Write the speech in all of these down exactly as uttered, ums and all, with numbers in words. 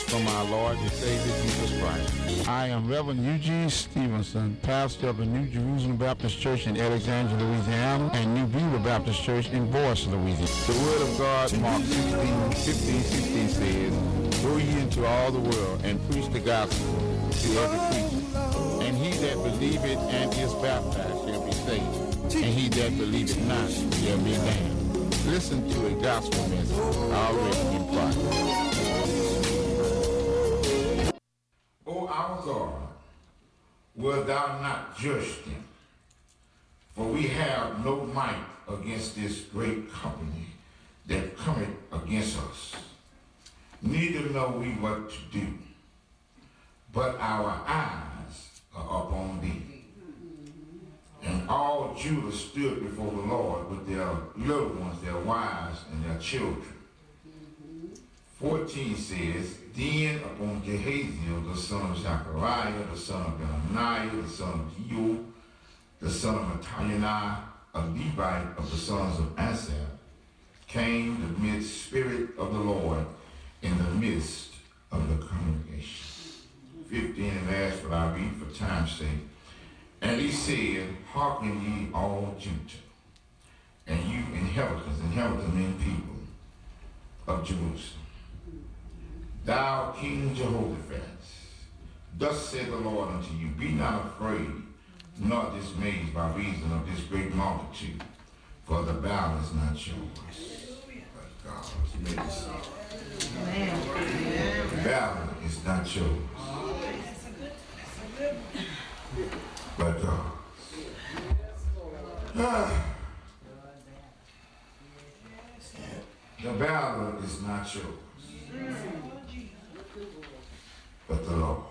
from our Lord and Savior Jesus Christ. I am Reverend Eugene Stevenson, pastor of the New Jerusalem Baptist Church in Alexandria, Louisiana, and New Beaver Baptist Church in Boyce, Louisiana. The Word of God, Mark sixteen, fifteen, sixteen says, "Go ye into all the world and preach the gospel to every creature. And he that believeth and is baptized shall be saved, and he that believeth not shall be damned." Listen to a gospel message already in progress. O our God, wilt thou not judge them? For we have no might against this great company that cometh against us. Neither know we what to do, but our eyes are upon thee. And all Judah stood before the Lord with their little ones, their wives, and their children. fourteen says, "Then upon Jehaziel, the son of Zechariah, the son of Benaniah, the son of Jehu, the son of Mattaniah, a Levite of the sons of Asaph, came the mid spirit of the Lord in the midst of the congregation." fifteen and last, what I read for time's sake. "And he said, Hearken ye all Judah, and you inhabitants, inhabitants mean people of Jerusalem. Thou King Jehoshaphat, thus said the Lord unto you, Be not afraid, nor dismayed by reason of this great multitude, for the battle is not yours, but God's." The battle is not yours, but God. Ah. The battle is not yours, but the Lord's.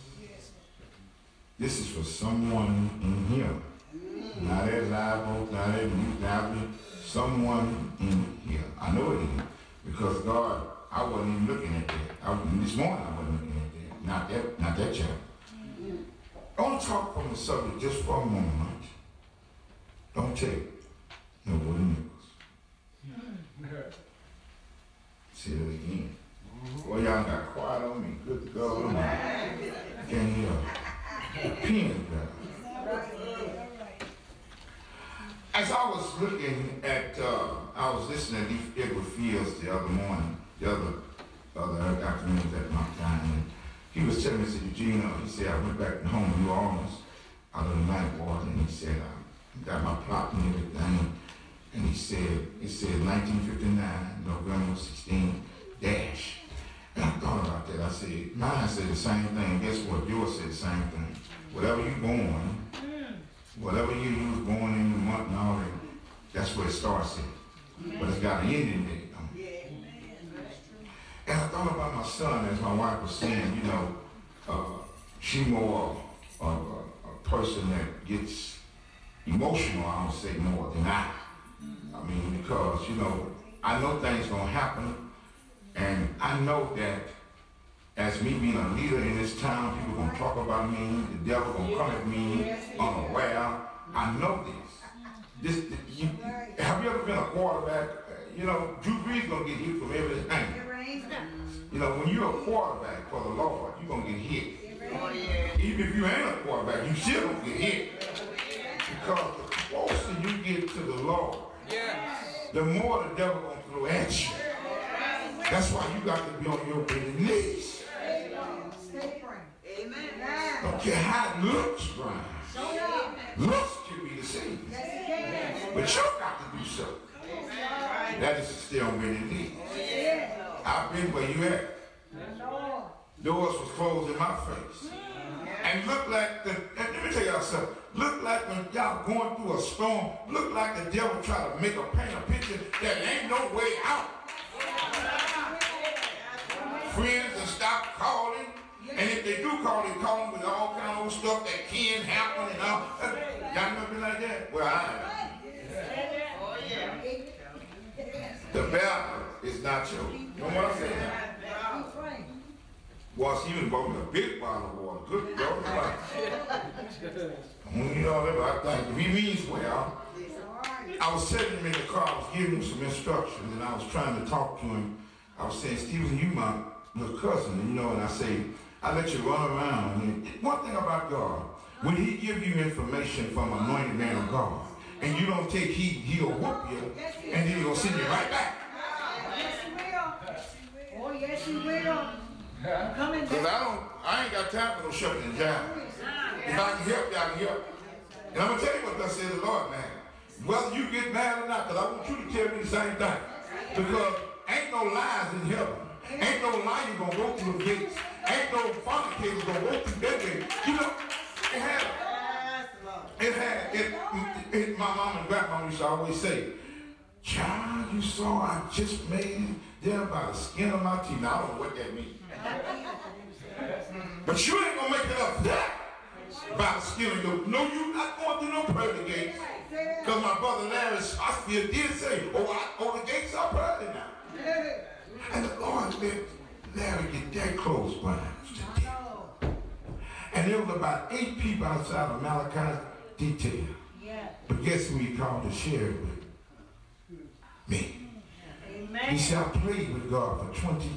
This is for someone in here. Not at Live, not at New Library, someone in here. I know it is, because God, I wasn't even looking at that. I, this morning I wasn't looking at that. Not that, not that chapter. I want to talk from the subject just for a moment. Don't take no wooden nickels. Say it again. Well, y'all got quiet on me. Good to go. Can't hear the pen down. As I was looking at, uh, I was listening to Edward Fields the other morning, the other, other afternoon at my time, and he was telling me, he said, Eugene, uh, he said, I went back home to New Orleans out of the night water, and he said, I got my plot and everything, and he said, it said nineteen fifty-nine, November sixteenth, dash. And I thought about that. I said, mine said the same thing. Guess what? Yours said the same thing. Whatever you born, whatever year you was born in, the month and all that, that's where it starts at. But it's got an ending date. And I thought about my son, as my wife was saying, you know, uh, she more of a, a person that gets emotional, I would say, more than I. I mean, because, you know, I know things gonna happen, and I know that as me being a leader in this town, people gonna talk about me, the devil gonna come at me unaware. I know this. This, you, have you ever been a quarterback? You know, Drew Brees gonna get hit from every angle. You know, when you're a quarterback for the Lord, you're going to get hit. Oh, yeah. Even if you ain't a quarterback, you still going to get hit. Because the closer you get to the Lord, yes, the more the devil going to throw at you. That's why you got to be on your bended knees. Amen. Don't care how it looks, Brian. Looks can be deceiving. But you got to do something. That is to stay on bended knees. I've been where you at. Doors was closed in my face. And look like the, and let me tell y'all something, look like when y'all going through a storm, look like the devil try to make a paint a picture that ain't no way out. Friends will stop calling, and if they do call, they call them with all kind of stuff that can happen and all. Y'all never been like that? Well, I have. The battle is not yours. You know what I'm saying? Once even bought me a big bottle of water. Good God, right? You know, I think if he means well, I was sitting in the car, I was giving him some instructions, and I was trying to talk to him. I was saying, Stephen, you my little cousin, you know, and I say, I let you run around. And one thing about God, when he give you information from an anointed man of God, and you don't take heed, he'll whoop you, and then he'll send you right back. Yes, he will. Oh, yes, he will. Coming back. Because I don't, I ain't got time for no shucking and jiving. If I can help you, I can help. And I'm going to tell you what thus says the Lord, man. Whether you get mad or not, because I want you to tell me the same thing. Because ain't no lies in heaven. Ain't no liar going to go through the gates. Ain't no fornicator going to go through that gate. You know, it had, it had, it, it, my mom and grandma used to always say, child, you saw I just made it there by the skin of my teeth. Now, I don't know what that means. But you ain't going to make it up there by the skin of your, no, you not going through no pearly gates. Because my brother Larry Schoffield did say, oh, I, oh, the gates are pearly now. And the Lord let Larry get that close by to death. And there was about eight people outside of Malachi's detail. But guess who he called to share it with? Me. Amen. He said, I played with God for twenty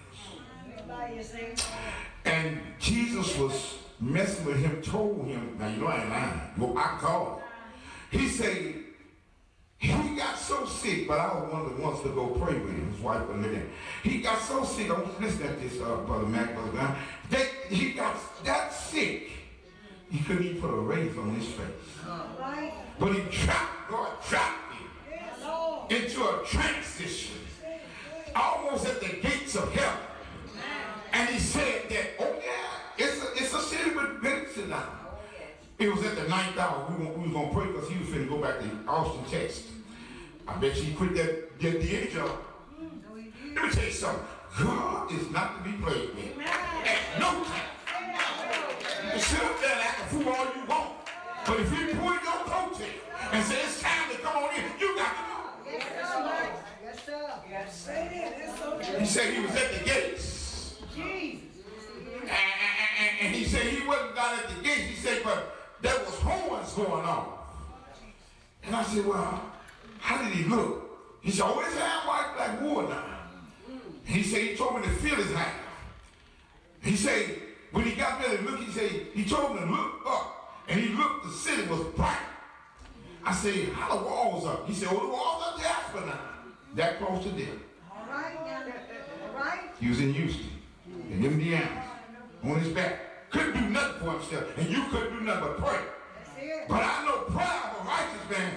years. And Jesus was messing with him, told him, now you know I ain't lying. Well, I called. He said, he got so sick, but I was one of the ones to go pray with him. His wife wasn't there. He got so sick, I was listening at this, uh, Brother Mac, Brother Brown. That he got that sick, he couldn't even put a raise on his face. Right. But he trapped, God trapped him yes. into a transition, almost at the gates of heaven. And he said that, oh yeah, it's a, it's a city with benefits now. It was at the ninth hour. We, we was going to pray because he was finna go back to Austin, Texas. I bet you he quit that, that D A job. Let me tell you something. God is not to be played with. At no time. You can sit up there and act a fool all you want. But if you pull your coat in and say it's time to come on in, you got to go. Yes, sir. Yes, sir. Yes, sir. He said he was at the gates. Jesus. And, and, and he said he wasn't down at the gates. He said, but there was horns going on. And I said, well, how did he look? He said, oh, his hair white like wool now. He said, he told me to feel his hair. He said, when he got there to look, he said, he told me to look up. And he looked, the city was bright. I said, how the walls up? He said, oh, the walls up there for now. That close to them. All right, all right. He was in Houston, in Indiana, on his back. Couldn't do nothing for himself, and you couldn't do nothing but pray. But I know prayer of a righteous man.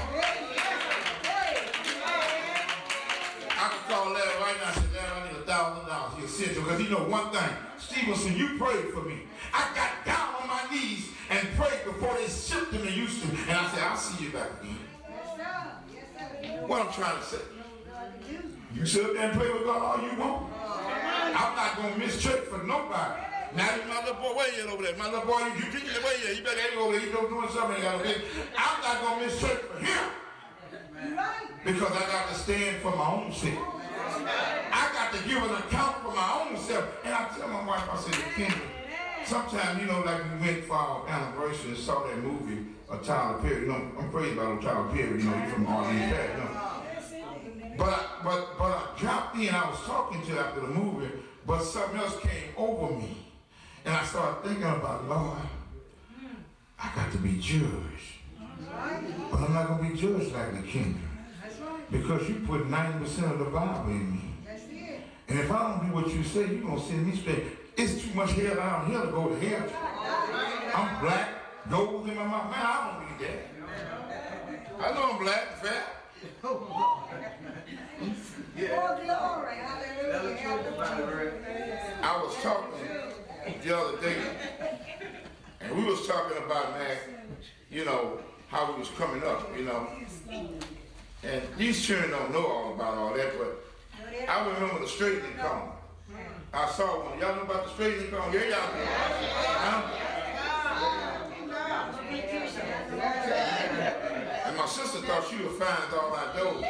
I can call Larry right now and say, Larry, I need a thousand dollars. He'll send you, because he know one thing. Stevenson, you prayed for me. I got down on my knees and prayed before they shipped him to Houston. And I said, I'll see you back again. What I'm trying to say. You sit up there and play with God all you want. I'm not going to miss church for nobody. Now, my little boy, where you at over there? My little boy, you, you, you, where you at? You better go over there. You doing something. I'm not going to miss church for him. Because I got to stand for my own self. I got to give an account for my own self. And I tell my wife, I said, Kendra, sometimes, you know, like we went for our anniversary and saw that movie, a Tyler Perry. You know, I'm crazy about Tyler Perry, you know, he's from Arlene Perry, you know. But I, but, but I dropped in, I was talking to her after the movie, but something else came over me. And I started thinking about, Lord, I got to be judged. But I'm not going to be judged like the kingdom. Because you put ninety percent of the Bible in me. And if I don't do what you say, you're going to send me straight. It's too much hell down here to go to hell. I'm black, gold in my mouth. Man, I don't need that. I know I'm black, fat. I was talking the other day, and we was talking about, man, you know, how we was coming up, you know. And these children don't know all about all that, but I remember the straightening cone. I saw one. Y'all know about the straightening cone? Yeah, y'all know. Huh? And my sister thought she would find all I know.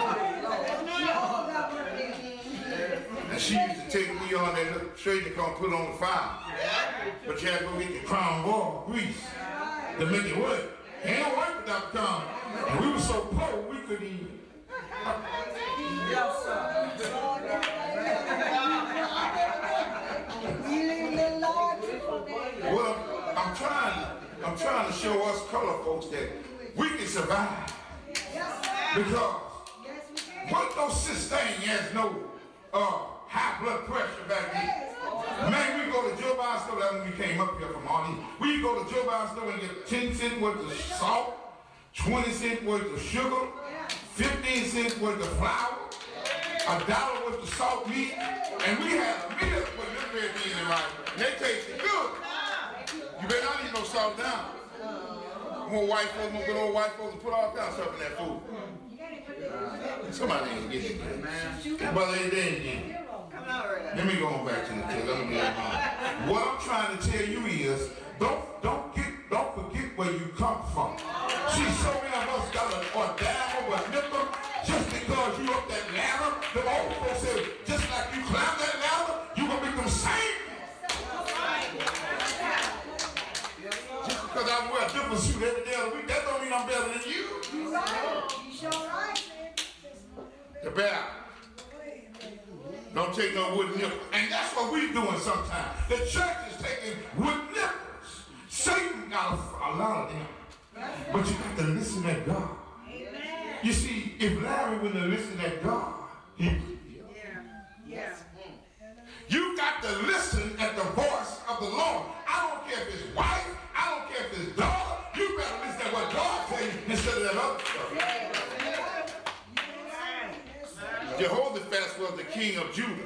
And she used to take me on that straightening cone, put it on the fire. But you had to go get the crown royal grease to make it work. It ain't work without the crown. And we were so poor, we couldn't even. Yes, sir. I'm trying, I'm trying to show us color folks that we can survive. Because what no such thing as no uh, high blood pressure back then. Man, we go to Joe Biden store, that when we came up here from all these, we go to Joe Biden store and get ten cents worth of salt, twenty cents worth of sugar, fifteen cents worth of flour, a dollar worth of salt meat, and we had a meal with them red beans in right. And they tasted good. You better not eat no salt down. More white folks, more good old white folks, put all kinds of stuff in that food. Somebody ain't get it, man. But they didn't get it. Let me go on back to the text. Let me get What I'm trying to tell you is, don't don't get don't forget where you come from. See, so many of us got a or down over a nipple just because you up that ladder. The old folks said, just like you climb that ladder, you gonna become safe. Just because I wear a different suit every day of the week, that don't mean I'm better than you. You right. You sure right. The bear. Don't take no wooden nipples. And that's what we're doing sometimes. The church is taking wooden nipples. Satan got a, a lot of them. But you got to listen at God. Amen. You see, if Larry wouldn't have listened at God, he would be. Yeah. Yeah. You got to listen at the voice of the Lord. I don't care if it's wife, I don't care if it's daughter. You better listen at what God tells you instead of that other stuff. Yeah. Jehoshaphat was the king of Judah.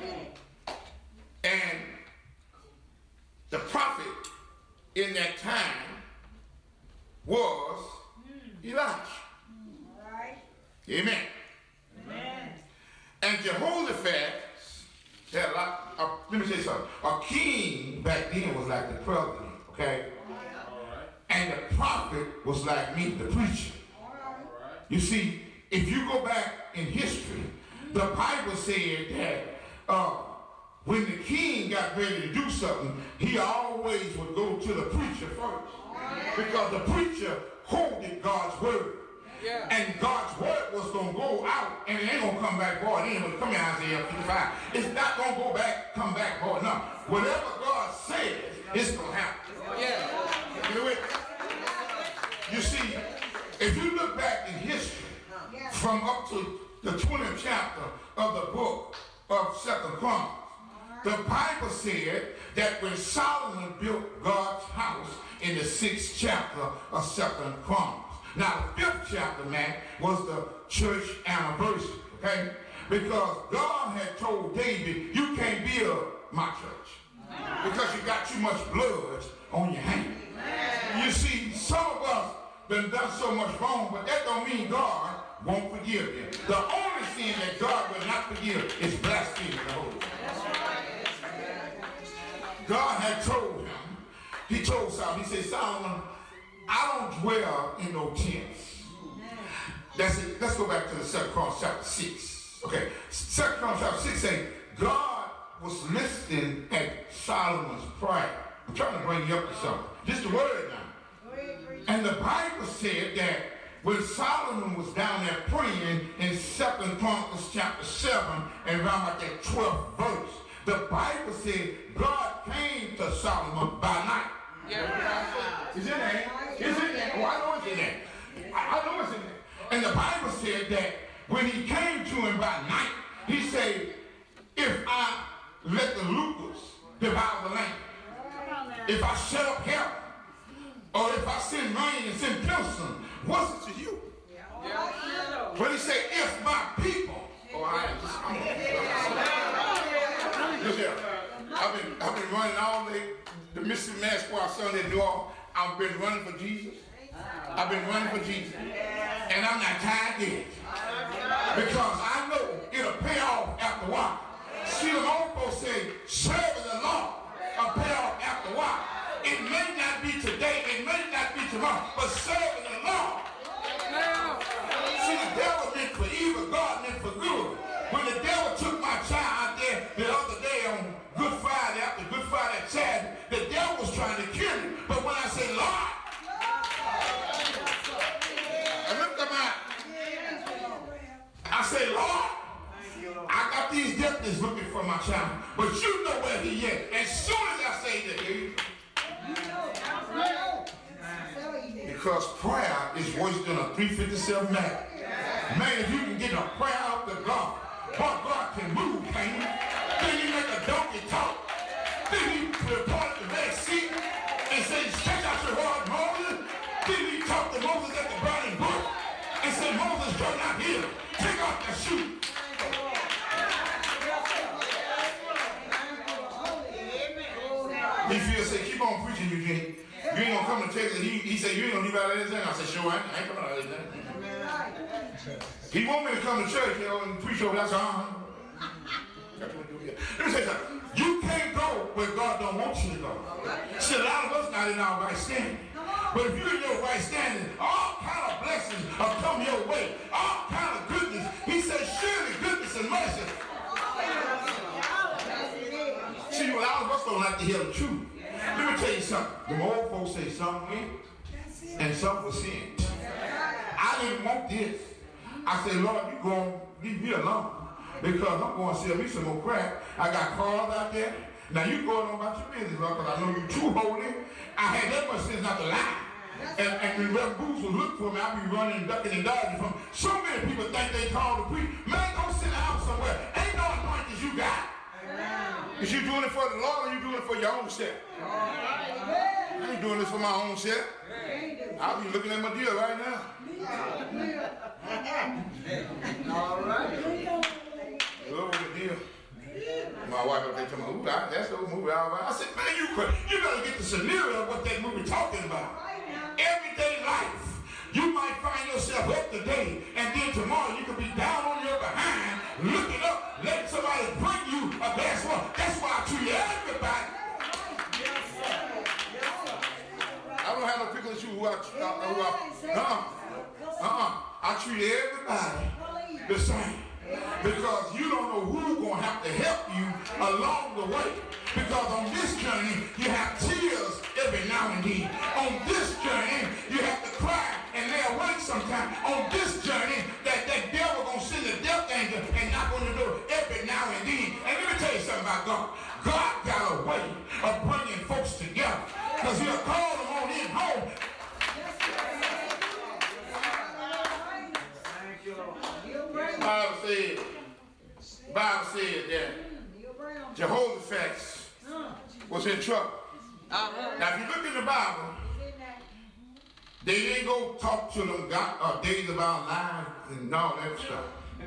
And the prophet in that time was Elijah. Amen. Amen. And Jehoshaphat had a lot, uh, let me say something. A king back then was like the president, okay? And the prophet was like me, the preacher. You see, if you go back in history, the Bible said that uh, when the king got ready to do something, he always would go to the preacher first. Because the preacher holded God's word. Yeah. And God's word was going to go out and it ain't going to come back void. It ain't going to come in Isaiah fifty-five. It's not going to go back, come back void. No. Whatever God says, it's going to happen. Yeah. You know it? You see, if you look back in history, from up to the twentieth chapter of the book of Second Chronicles, the Bible said that when Solomon built God's house in the sixth chapter of Second Chronicles. Now the fifth chapter, man, was the church anniversary, okay? Because God had told David, you can't build my church because you got too much blood on your hands. You see, some of us been done so much wrong, but that don't mean God won't forgive you. The only sin that God will not forgive is blaspheming the Holy Ghost. God had told him, he told Solomon, he said, Solomon, I don't dwell in no tents. That's it. Let's go back to the Second Chronicles chapter six. Okay, Second Chronicles chapter six say, God was listening at Solomon's prayer. I'm trying to bring you up to something. Just the word now. And the Bible said that when Solomon was down there praying in Second Chronicles chapter seven and around like that twelfth verse, the Bible said God came to Solomon by night. Yeah. It's in there. It's in there. Oh, I know it's in there. I, I know it's in there. And the Bible said that when he came to him by night, he said, if I let the locusts devour the land, if I shut up heaven, or if I send rain and send pilsum, what's it to you? Yeah. But he said, if my people, oh, I look here, I've been, I've been running all day, the Mississippi Mass Choir Sunday, New Orleans. I've been running for Jesus. I've been running for Jesus. And I'm not tired yet. Because I know it'll pay off after a while. See, the old folks say, serving the Lord will pay off after a while. It may not be today, it may not be tomorrow, but serving the Lord. See, the devil meant for evil, God meant for good. When the devil took my child out there the other day on Good Friday, after Good Friday Saturday, the devil was trying to kill him. But when I say, Lord, I looked at my, I say, Lord, I got these deputies looking for my child, but you know where he is. As soon as I say that, here you go. Because prayer is worse than a three fifty-seven Mac. Man, if you can get a prayer out to God, but God can move, can you? Then he make a donkey talk. Then he part the Red Sea and say, stretch out your rod, Moses. Then he talked to Moses at the burning bush and said, Moses, come out here. Take off the shoe. He feels say, keep on preaching, Eugene. You ain't gonna come to Texas. He, he said, you ain't gonna leave out of this thing. I said, sure, I ain't, I ain't coming out of this thing. He want me to come to church, you know, and preach over. That's all. Let me say something. You can't go where God don't want you to go. See, a lot of us not in our right standing. But if you're in your right standing, all kind of blessings will come your way. All kind of goodness. He said, surely goodness and mercy. See, a lot of us don't like to hear the truth. Let me tell you something. The old folks say something and something was sin. I didn't want this. I said, Lord, you going to leave me alone. Because I'm going to sell me some more crack. I got cars out there. Now you going on about your business, Lord, because I know you're too holy. I had that much sense not to lie. And, and when Reverend Booth would look for me, I'd be running, ducking, and dodging from. So many people think they called to preach. Man, go sit down somewhere. Ain't no anointing you got. Is you doing it for the Lord or you doing it for your own self? I ain't doing this for my own self. I'll be looking at my deal right now. All right. Look at the deal. My wife up there told me, ooh, that's the movie. I said, man, you you gotta get the scenario of what that movie talking about. Everyday life. You might find yourself up today, and then tomorrow you could be down on your behind, looking up, letting somebody bring you a glass of water. That's why I treat everybody. I don't have no pickle at you who I, uh, who I uh-uh, uh-uh. I treat everybody the same. Because you don't know who's going to have to help you along the way. Because on this journey, you have tears every now and then. On this journey, you have to cry and lay awake sometimes. On this journey, that, that devil going to send the death angel and knock on the door every now and then. And let me tell you something about God. God got a way of bringing folks together. Because he'll call them on in home. Bible said, Bible said that Jehoshaphat was in trouble. Uh-huh. Now, if you look in the Bible, they didn't go talk to them God, uh, days of our lives and all that stuff.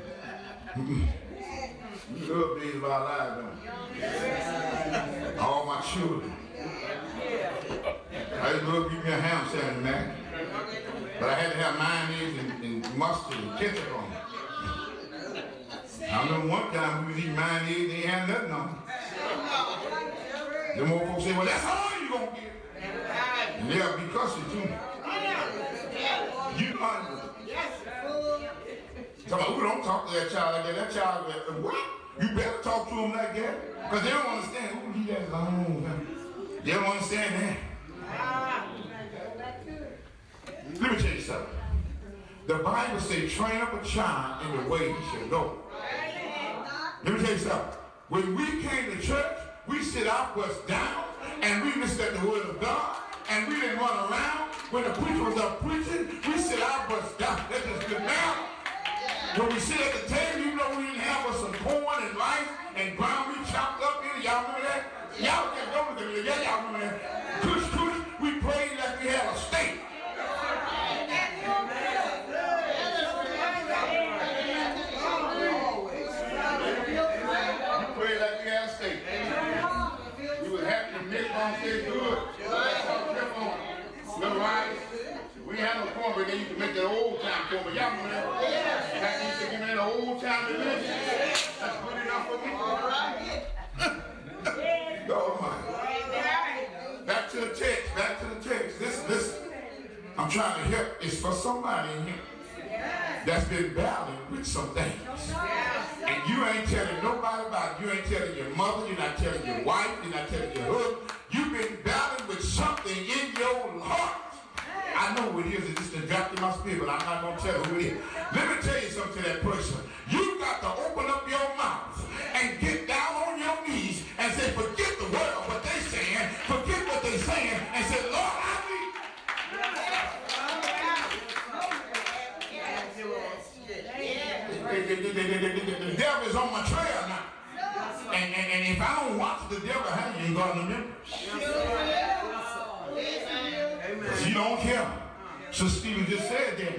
We love days of our lives, don't we? All my children. I just love giving me a ham sandwich, man. But I had to have mayonnaise and, and mustard and ketchup on it. I remember one time we was eating mayonnaise, they ain't had nothing on it. Them old folks say, well, that's all you gonna get. And they'll be cussing too. You know, somebody, we don't talk to that child like that. That child, like, what? You better talk to him like that. Because they don't understand. Who leave that alone? They don't understand that. Let me tell you something. The Bible says, train up a child in the way he should go. Let me tell you something. When we came to church, we sit our butts down and we listened at the word of God and we didn't run around. When the preacher was up preaching, we sit our butts down. That's just good now. When we sit at the table, you know we didn't have us some corn and rice and ground meat chopped up in it. Y'all remember that? Y'all can't go with it. Yeah, y'all remember that? Kush, kush, we prayed like we had a steak. Good. Little rice. We had no corn, but they used to make that old time corn. But y'all remember that? Yeah. That used to give me that old time delicious. That's good enough for me. All right. God, back to the text. Back to the text. Listen, listen. I'm trying to help. It's for somebody in here that's been battling with some things. And you ain't telling nobody about it. You ain't telling your mother. You're not telling your wife. You're not telling your husband. You've been battling with something in your heart. I know who it is. It's just dropped in my spirit, but I'm not going to tell who it is. Let me tell you something to that person. You've got to open up your mouth and get down on your knees and say, forget the world, what they saying. Forget what they saying and say, Lord, I need. the devil have you in God remembrance. Because you don't care. So Stephen just said that.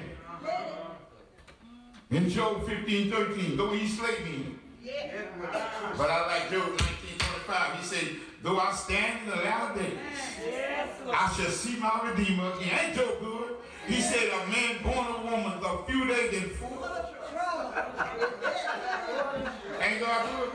In Job fifteen thirteen, though he slay me. But I like Job nineteen twenty-five. He said, though I stand in the latter days, I shall see my Redeemer again. Ain't Job good? He said, a man born of woman, a few days in full. Ain't God good?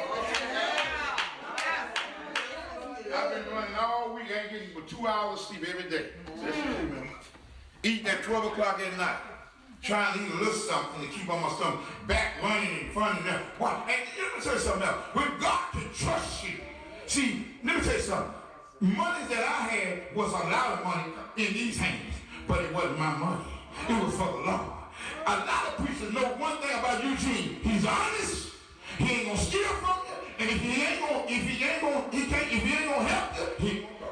I've been running all week. I ain't getting but two hours of sleep every day. Mm. Eating at twelve o'clock at night. Trying to eat a little something to keep on my stomach. Back running and front and down. What? And let me tell you something else. When God can trust you. See, let me tell you something. Money that I had was a lot of money in these hands. But it wasn't my money. It was for the Lord. A lot of preachers know one thing about Eugene. He's honest. He ain't gonna steal from you. And if he ain't gonna, if he ain't gonna, he can't, if he ain't gonna help you, he won't.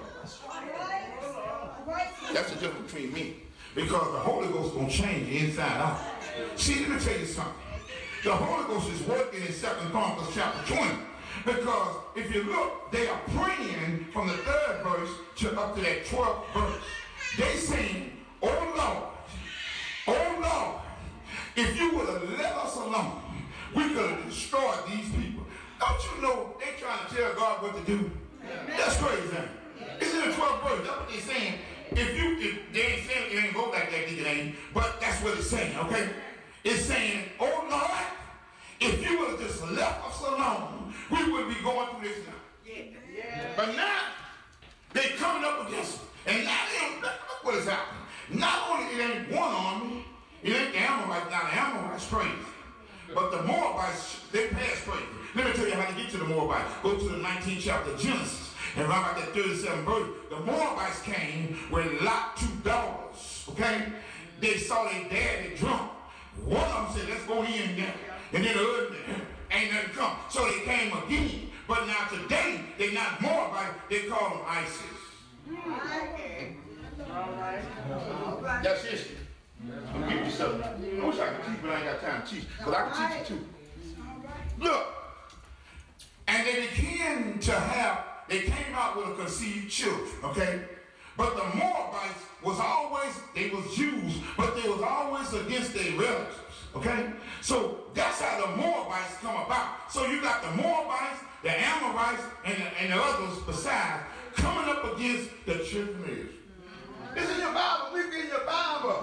That's the difference between me. Because the Holy Ghost gonna change you inside out. See, let me tell you something. The Holy Ghost is working in Second Chronicles chapter twenty. Because if you look, they are praying from the third verse to up to that twelfth verse. They saying, oh Lord, oh Lord, if you would have let us alone, we could have destroyed these people. Don't you know they trying to tell God what to do? That's crazy. It's in the twelfth verse. That's what they're saying. If you, if they ain't saying it ain't go like that, it ain't. But that's what it's saying, okay? It's saying, oh Lord, if you would have just left us alone, we would be going through this now. Yeah. Yeah. But now, they coming up against us. And now they, look what is happening. Not only it ain't one army, it ain't the Amorites. Now the Amorites crazy. But the Moabites, they pass crazy. Let me tell you how to get to the Moabites. Go to the nineteenth chapter of Genesis. And right about that thirty-seventh verse, the Moabites came with Lot two daughters. Okay? They saw their daddy drunk. One of them said, let's go in there. And then the other ain't nothing come. So they came again. But now today, they're not Moabites, they call them ISIS. Okay. All right. All right. That's history. I'm giving you something. I wish I could teach, but I ain't got time to teach. But I can teach you too. Look. And they began to have, they came out with a conceived children, okay? But the Moabites was always, they was Jews, but they was always against their relatives, okay? So that's how the Moabites come about. So you got the Moabites, the Amorites, and the, and the others besides coming up against the children of Israel. It's in your Bible. Look in your Bible.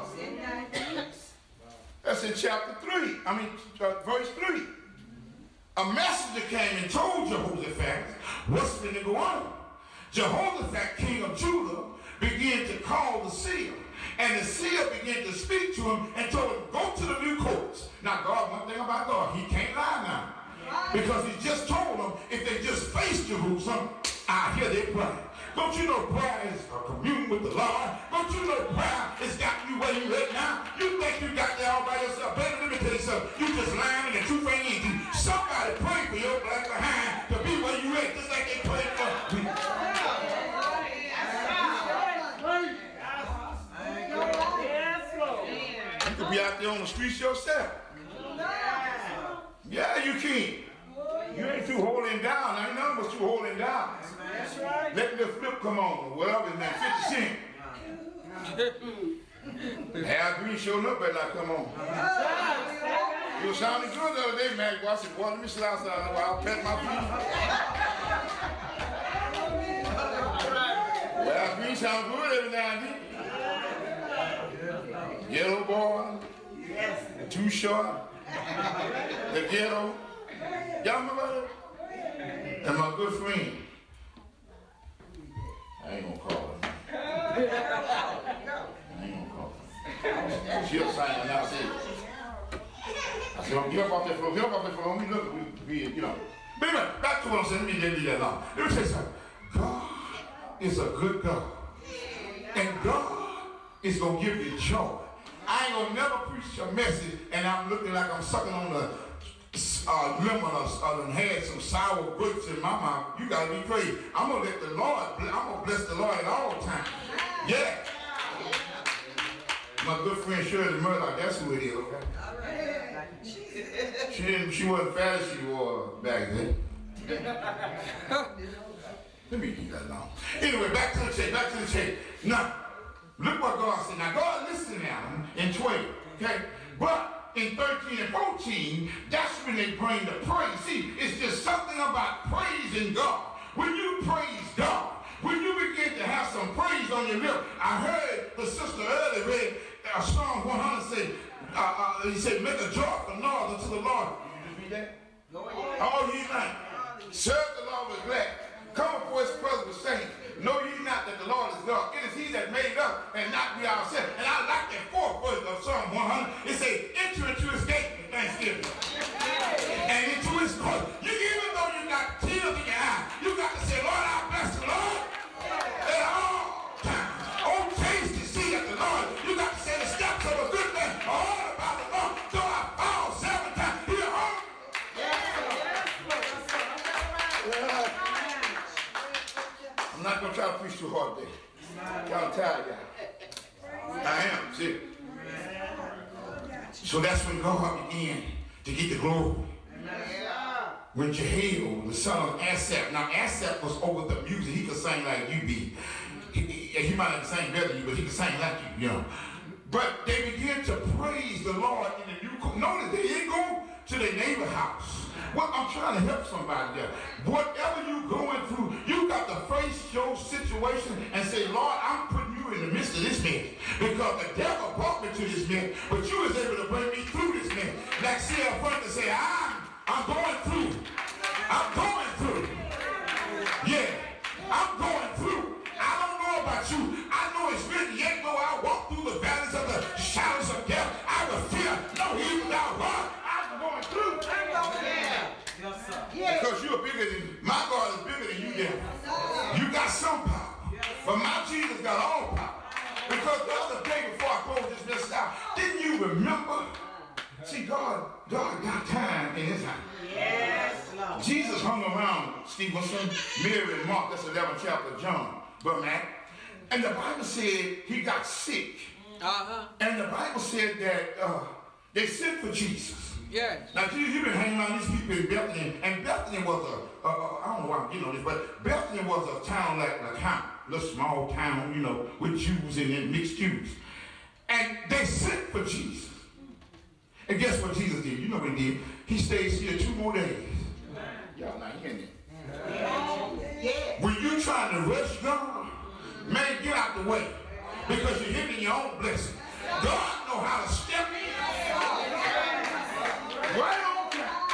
That's in chapter three. I mean, uh, verse three. A messenger came and told Jehoshaphat what's going to go on. Jehoshaphat, king of Judah, began to call the seer. And the seer began to speak to him and told him, go to the new courts. Now, God, one thing about God, he can't lie now. Because he just told them, if they just face Jerusalem, I hear their prayer. Don't you know prayer is a communion with the Lord? Don't you know prayer has got you where you at now? You think you got there all by yourself? Baby, let me tell you something. You just lying and the truth ain't in you. Somebody pray for your black behind to be where you at, just like they prayed for me. You could be out there on the streets yourself. Yeah, you can. You ain't too holding down. I ain't none of us too holding down. That's right. Let the flip come on. Whatever his name, fifty cent. Al Green showing up better not come on. You was sounding good the other day, man. I said, boy, let me sit outside a while. I'll pet my feet. Well, Al Green sound good every now and then. Yellow boy. Yes. Too short. The ghetto. Y'all remember that? And my good friend. I ain't gonna call her. I ain't gonna call her. She'll sign and I'll say, I said, well, get up off that floor, get up off that floor, let me look, we, we, you know. But anyway, back to what I'm saying, let me get that long. Let me tell you something. God is a good God. And God is gonna give you joy. I ain't gonna never preach a message and I'm looking like I'm sucking on the uh, lemon or, or had some sour grapes in my mouth. You gotta be crazy. I'm gonna let the Lord, I'm gonna bless the Lord at all times. Yeah. My good friend Shirley Murdoch, that's who it is, okay? She didn't, she wasn't fat as she was back then. Let me leave that alone. Anyway, back to the tape, back to the tape. Now, look what God said. Now, God listened to them in twelve, okay? But in thirteen and fourteen, that's when they bring the praise. See, it's just something about praising God. When you praise God, when you begin to have some praise on your lips, I heard the sister earlier read uh, Psalm one hundred say, uh, uh, he said, make a joyful noise unto the Lord. Did you just read that? All ye night, serve the Lord with glad. Come before his presence with singing. Know ye not that the Lord is God. It is he that made us and not we ourselves. And I like that fourth verse of Psalm one hundred. It says, enter into his gate with thanksgiving. And into his court. You, even though you got tears in your eyes, you got to say, Lord, I bless the Lord. At all times. Oh, taste and see that the Lord. You got to say the steps of a good man are all about the Lord. Though I fall seven times, he'll hold. I'm not going to try to preach too hard today. Y'all tired, y'all. I am, see. So that's when God began to get the glory. When Jehiel, the son of Asaph, now Asaph was over the music. He could sing like you be. He, he, he might not sing better than you, but he could sing like you, you know. But they began to praise the Lord in the new. Notice they didn't go to their neighbor house. Well, I'm trying to help somebody there. Whatever you're going through, you got to face your situation and say, Lord, I'm putting you in the midst of this mess. Because the devil brought me to this mess, but you was able to bring me through this mess. Like C L Franklin say, I'm, I'm going through. I'm going through. Yeah, I'm going through. I don't know about you. I know it's written, yet though I walk through the valleys of the shadows of death, I will fear no evil thou art. I'm going through. Yes, sir. Because you're bigger than, my God is bigger than you, devil. You got some power, but my Jesus got all power. Because the other day before I closed this message out, didn't you remember? See, God, God got time in his hand. Yes, Lord. Jesus hung around Stevenson, Mary, and Mark, that's eleventh chapter of John, but man, and the Bible said he got sick. Uh-huh. And the Bible said that uh, they sent for Jesus. Yes. Now, Jesus, you've been hanging around these people in Bethany, and Bethany was a, uh, uh, I don't know why I'm getting on this, but Bethany was a town like a town, a little small town, you know, with Jews in it, mixed Jews. And they sent for Jesus. And guess what Jesus did? You know what he did? He stayed here two more days. Y'all not hearing it. Yeah. When you're trying to rush God, man, get out the way. Because you're hitting your own blessing. God know how to step in. Right on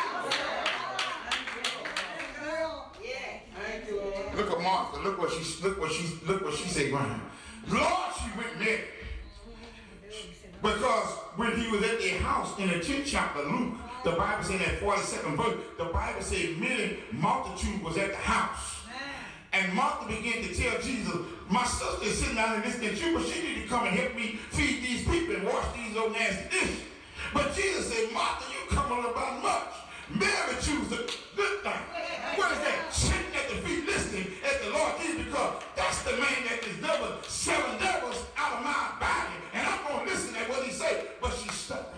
time. Look at Martha. Look what she look what she look what she said, Graham. Lord, she went Mary. Because when he was at their house in the tenth chapter of Luke, the Bible said in that forty-second verse, the Bible said many multitude was at the house. And Martha began to tell Jesus, my sister is sitting down in this thing, but she need to come and help me feed these people and wash these old nasty dishes. But Jesus said, Martha, you come on about much. Mary choose the good thing. What is that? Sitting at the feet listening at the Lord Jesus, because that's the man that is devil, seven devils out of my body. And I'm going to listen at what he say, but she's stuck.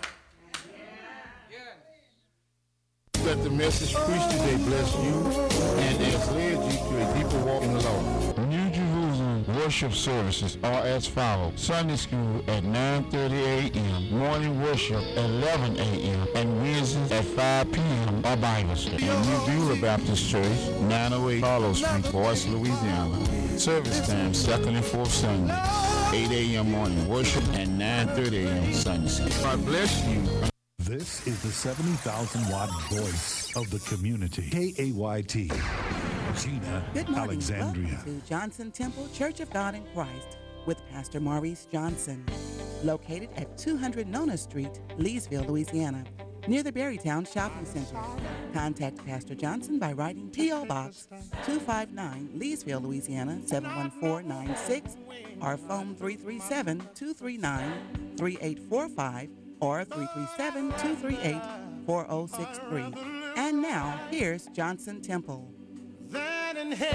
Let the message preached today bless you and has led you to a deeper walk in the Lord. New Jerusalem worship services are as follows. Sunday school at nine thirty a.m., morning worship at eleven a.m., and Wednesdays at five p.m. are Bible study. And New Beulah Baptist Church, nine oh eight Carlos Street, Boyce, Louisiana. Service time, second and fourth Sunday, eight a.m. morning worship and nine thirty a.m. Sunday school. God bless you. This is the seventy thousand watt voice of the community. K A Y T. Gina Good morning. Alexandria. Welcome to Johnson Temple Church of God in Christ with Pastor Maurice Johnson. Located at two hundred Nona Street, Leesville, Louisiana, near the Berrytown Shopping Center. Contact Pastor Johnson by writing P O. Box two five nine, Leesville, Louisiana, seven one four nine six, or phone three three seven, two three nine, three eight four five, or three three seven, two three eight, four oh six three. And now, here's Johnson Temple.